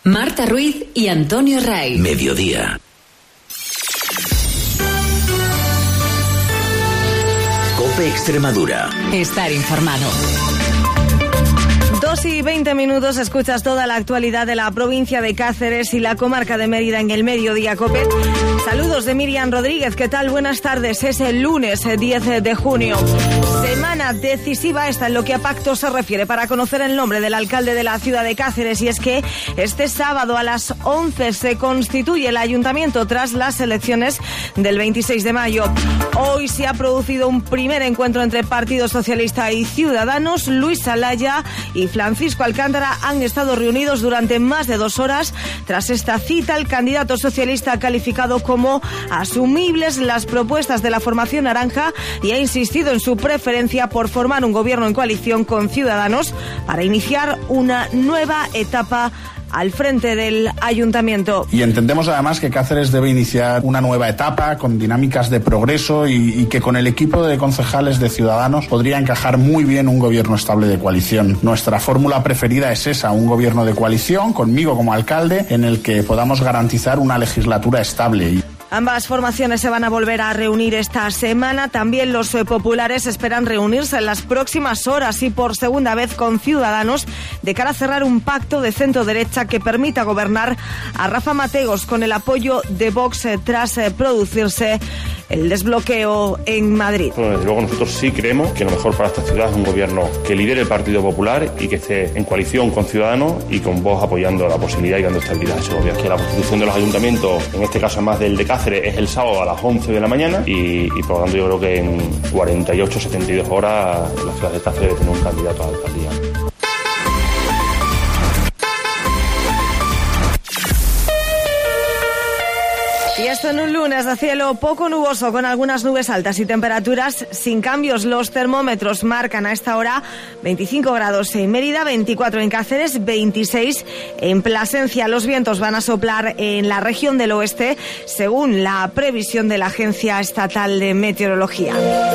Marta Ruiz y Antonio Ray. Mediodía. COPE Extremadura. Estar informado. 2:20, escuchas toda la actualidad de la provincia de Cáceres y la comarca de Mérida en el Mediodía COPE. Saludos de Miriam Rodríguez, ¿qué tal? Buenas tardes, es el lunes 10 de junio. Semana decisiva esta en lo que a pactos se refiere para conocer el nombre del alcalde de la ciudad de Cáceres, y es que este sábado a las 11 se constituye el ayuntamiento tras las elecciones del 26 de mayo. Hoy se ha producido un primer encuentro entre Partido Socialista y Ciudadanos. Luis Alaya y Francisco Alcántara han estado reunidos durante más de 2 horas. Tras esta cita, el candidato socialista ha calificado como asumibles las propuestas de la formación naranja y ha insistido en su preferencia por formar un gobierno en coalición con Ciudadanos para iniciar una nueva etapa al frente del ayuntamiento. Y entendemos además que Cáceres debe iniciar una nueva etapa con dinámicas de progreso y que con el equipo de concejales de Ciudadanos podría encajar muy bien un gobierno estable de coalición. Nuestra fórmula preferida es esa, un gobierno de coalición, conmigo como alcalde, en el que podamos garantizar una legislatura estable. Ambas formaciones se van a volver a reunir esta semana. También los populares esperan reunirse en las próximas horas y por segunda vez con Ciudadanos de cara a cerrar un pacto de centro-derecha que permita gobernar a Rafa Mateos con el apoyo de Vox tras producirse el desbloqueo en Madrid. Bueno, desde luego nosotros sí creemos que lo mejor para esta ciudad es un gobierno que lidere el Partido Popular y que esté en coalición con Ciudadanos y con Vox apoyando la posibilidad y dando estabilidad a ese gobierno. Que la constitución de los ayuntamientos, en este caso más del de Cáceres, es el sábado a las 11 de la mañana y por lo tanto yo creo que en 48, 72 horas la ciudad de Cáceres debe tener un candidato a la alcaldía. Y esto en un lunes de cielo poco nuboso con algunas nubes altas y temperaturas sin cambios. Los termómetros marcan a esta hora 25 grados en Mérida, 24 en Cáceres, 26 en Plasencia. Los vientos van a soplar en la región del oeste según la previsión de la Agencia Estatal de Meteorología.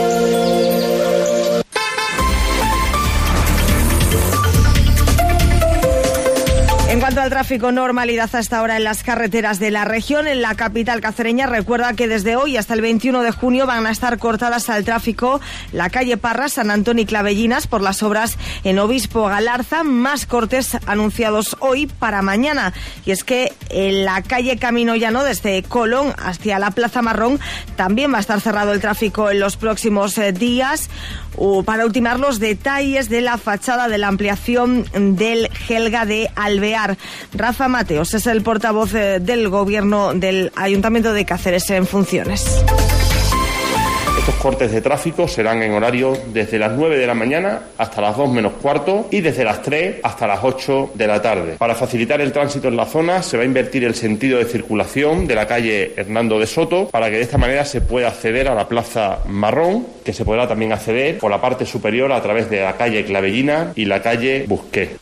En cuanto al tráfico, normalidad hasta ahora en las carreteras de la región. En la capital cacereña, recuerda que desde hoy hasta el 21 de junio van a estar cortadas al tráfico la calle Parras, San Antonio y Clavellinas por las obras en Obispo Galarza. Más cortes anunciados hoy para mañana. Y es que en la calle Camino Llano, desde Colón hacia la Plaza Marrón, también va a estar cerrado el tráfico en los próximos días. Para ultimar los detalles de la fachada de la ampliación del Gelga de Alvear. Rafa Mateos es el portavoz del gobierno del Ayuntamiento de Cáceres en funciones. Estos cortes de tráfico serán en horario desde las 9 de la mañana hasta las 2 menos cuarto y desde las 3 hasta las 8 de la tarde. Para facilitar el tránsito en la zona se va a invertir el sentido de circulación de la calle Hernando de Soto para que de esta manera se pueda acceder a la Plaza Marrón, que se podrá también acceder por la parte superior a través de la calle Clavellina y la calle Busqué.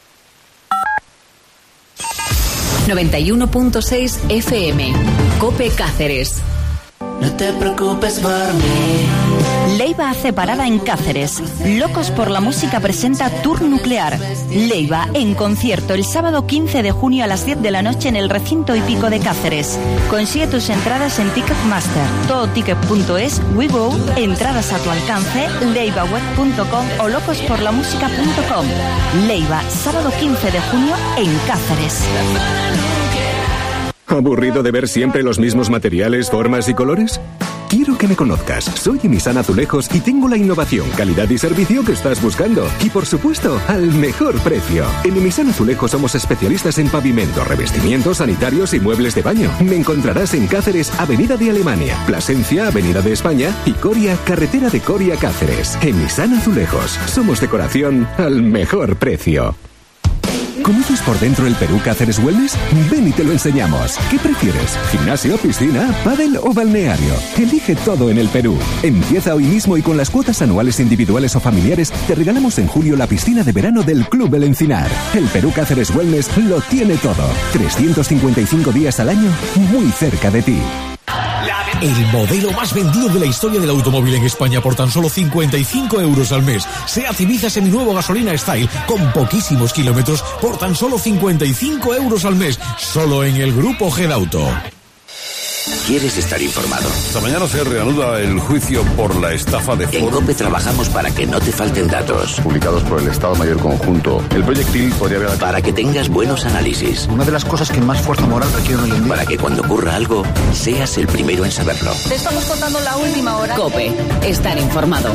91.6 FM. COPE Cáceres. No te preocupes por mí. Leiva hace parada en Cáceres. Locos por la Música presenta Tour Nuclear. Leiva en concierto el sábado 15 de junio a las 10 de la noche en el recinto hípico de Cáceres. Consigue tus entradas en Ticketmaster, todoticket.es, WeGo, entradas a tu alcance, leivaweb.com o locosporlamusica.com. Leiva, sábado 15 de junio en Cáceres. ¿Aburrido de ver siempre los mismos materiales, formas y colores? Quiero que me conozcas. Soy Emisan Azulejos y tengo la innovación, calidad y servicio que estás buscando. Y por supuesto, al mejor precio. En Emisan Azulejos somos especialistas en pavimento, revestimientos, sanitarios y muebles de baño. Me encontrarás en Cáceres, Avenida de Alemania, Plasencia, Avenida de España y Coria, carretera de Coria, Cáceres. Emisan Azulejos. Somos decoración al mejor precio. ¿Conoces por dentro el Perú Cáceres Wellness? Ven y te lo enseñamos. ¿Qué prefieres? ¿Gimnasio, piscina, pádel o balneario? Elige todo en el Perú. Empieza hoy mismo y con las cuotas anuales individuales o familiares te regalamos en julio la piscina de verano del Club El Encinar. El Perú Cáceres Wellness lo tiene todo. 355 días al año, muy cerca de ti. La el modelo más vendido de la historia del automóvil en España por tan solo 55 euros al mes. SEAT Ibiza seminuevo gasolina Style con poquísimos kilómetros por tan solo 55 euros al mes, solo en el Grupo Gedauto. ¿Quieres estar informado? Esta mañana se reanuda el juicio por la estafa de En COPE trabajamos para que no te falten datos. Publicados por el Estado Mayor Conjunto. El proyectil podría haber... Para que tengas buenos análisis. Una de las cosas que más fuerza moral requiere hoy en día. Para que cuando ocurra algo, seas el primero en saberlo. Te estamos contando la última hora. COPE, estar informado.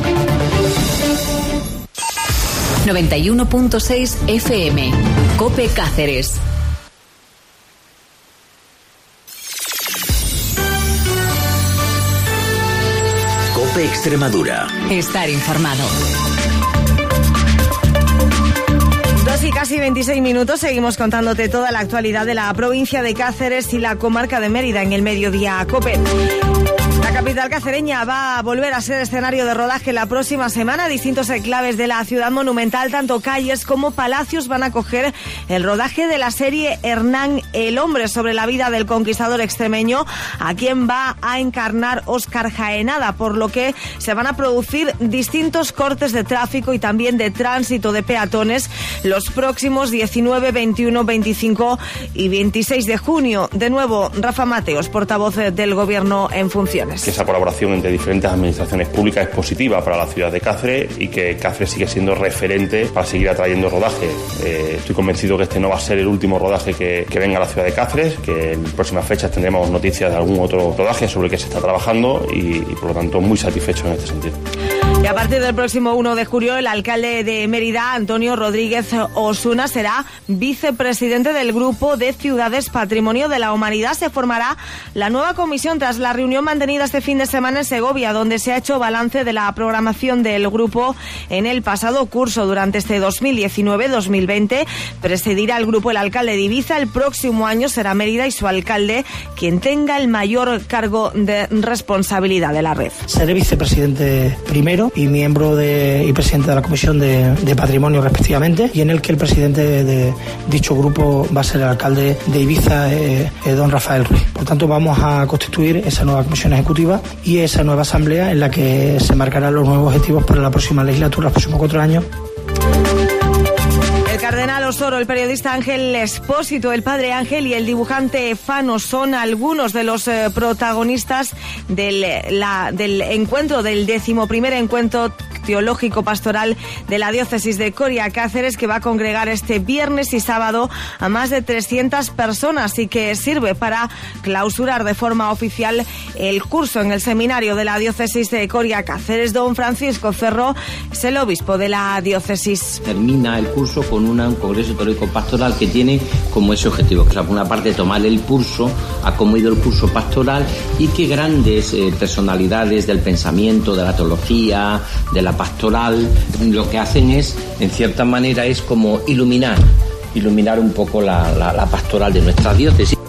91.6 FM. COPE Cáceres. COPE Extremadura. Estar informado. 2 y casi 26 minutos, seguimos contándote toda la actualidad de la provincia de Cáceres y la comarca de Mérida en el mediodía COPE. La capital cacereña va a volver a ser escenario de rodaje la próxima semana. Distintos enclaves de la ciudad monumental, tanto calles como palacios, van a acoger el rodaje de la serie Hernán el Hombre, sobre la vida del conquistador extremeño, a quien va a encarnar Óscar Jaenada, por lo que se van a producir distintos cortes de tráfico y también de tránsito de peatones los próximos 19, 21, 25 y 26 de junio. De nuevo, Rafa Mateos, portavoz del Gobierno en funciones. Que esa colaboración entre diferentes administraciones públicas es positiva para la ciudad de Cáceres y que Cáceres sigue siendo referente para seguir atrayendo rodaje. Estoy convencido que este no va a ser el último rodaje que venga a la ciudad de Cáceres, que en próximas fechas tendremos noticias de algún otro rodaje sobre el que se está trabajando y por lo tanto muy satisfechos en este sentido. Y a partir del próximo 1 de julio, el alcalde de Mérida, Antonio Rodríguez Osuna, será vicepresidente del Grupo de Ciudades Patrimonio de la Humanidad. Se formará la nueva comisión tras la reunión mantenida este fin de semana en Segovia, donde se ha hecho balance de la programación del grupo en el pasado curso. Durante este 2019-2020 presidirá el grupo el alcalde de Ibiza. El próximo año será Mérida y su alcalde quien tenga el mayor cargo de responsabilidad de la red. Seré vicepresidente primero y miembro y presidente de la Comisión de Patrimonio respectivamente, y en el que el presidente de dicho grupo va a ser el alcalde de Ibiza, don Rafael Ruiz. Por tanto, vamos a constituir esa nueva comisión ejecutiva y esa nueva asamblea en la que se marcarán los nuevos objetivos para la próxima legislatura, los próximos 4 años. El cardenal Osoro, el periodista Ángel Espósito, el padre Ángel y el dibujante Fano son algunos de los protagonistas del encuentro, del 11º encuentro teológico pastoral de la diócesis de Coria Cáceres, que va a congregar este viernes y sábado a más de 300 personas y que sirve para clausurar de forma oficial el curso en el seminario de la diócesis de Coria Cáceres. Don Francisco Cerro es el obispo de la diócesis. Termina el curso con un congreso teológico pastoral que tiene como ese objetivo, que, o sea, por una parte tomar el pulso a cómo ha ido el curso pastoral y qué grandes personalidades del pensamiento, de la teología, de la pastoral, lo que hacen es, en cierta manera, es como iluminar un poco la pastoral de nuestra diócesis.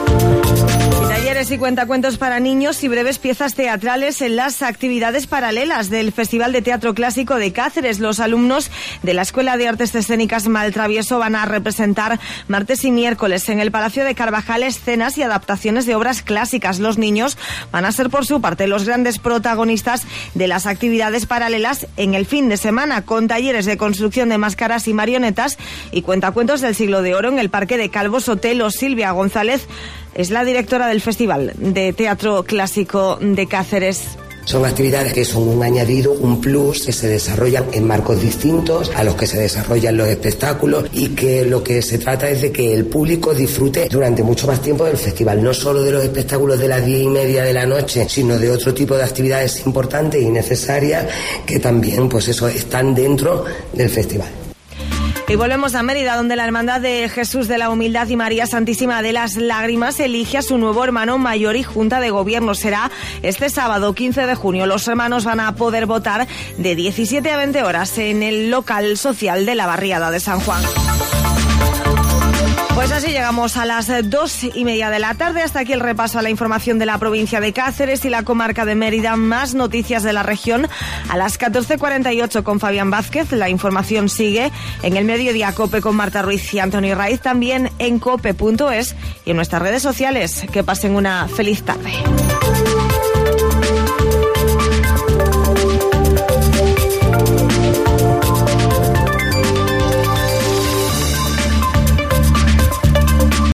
Y cuentacuentos para niños y breves piezas teatrales en las actividades paralelas del Festival de Teatro Clásico de Cáceres. Los alumnos de la Escuela de Artes Escénicas Maltravieso van a representar martes y miércoles en el Palacio de Carvajal escenas y adaptaciones de obras clásicas. Los niños van a ser, por su parte, los grandes protagonistas de las actividades paralelas en el fin de semana, con talleres de construcción de máscaras y marionetas y cuentacuentos del siglo de oro en el Parque de Calvo Sotelo. Silvia González es la directora del Festival de Teatro Clásico de Cáceres. Son actividades que son un añadido, un plus, que se desarrollan en marcos distintos a los que se desarrollan los espectáculos y que lo que se trata es de que el público disfrute durante mucho más tiempo del festival, no solo de los espectáculos de las 10:30 de la noche, sino de otro tipo de actividades importantes y necesarias que también, pues eso, están dentro del festival. Y volvemos a Mérida, donde la Hermandad de Jesús de la Humildad y María Santísima de las Lágrimas elige a su nuevo hermano mayor y Junta de Gobierno. Será este sábado 15 de junio. Los hermanos van a poder votar de 17 a 20 horas en el local social de la barriada de San Juan. Pues así llegamos a las 2:30 de la tarde. Hasta aquí el repaso a la información de la provincia de Cáceres y la comarca de Mérida. Más noticias de la región a las 14:48 con Fabián Vázquez. La información sigue en el Mediodía COPE con Marta Ruiz y Antonio Raiz, también en cope.es y en nuestras redes sociales. Que pasen una feliz tarde.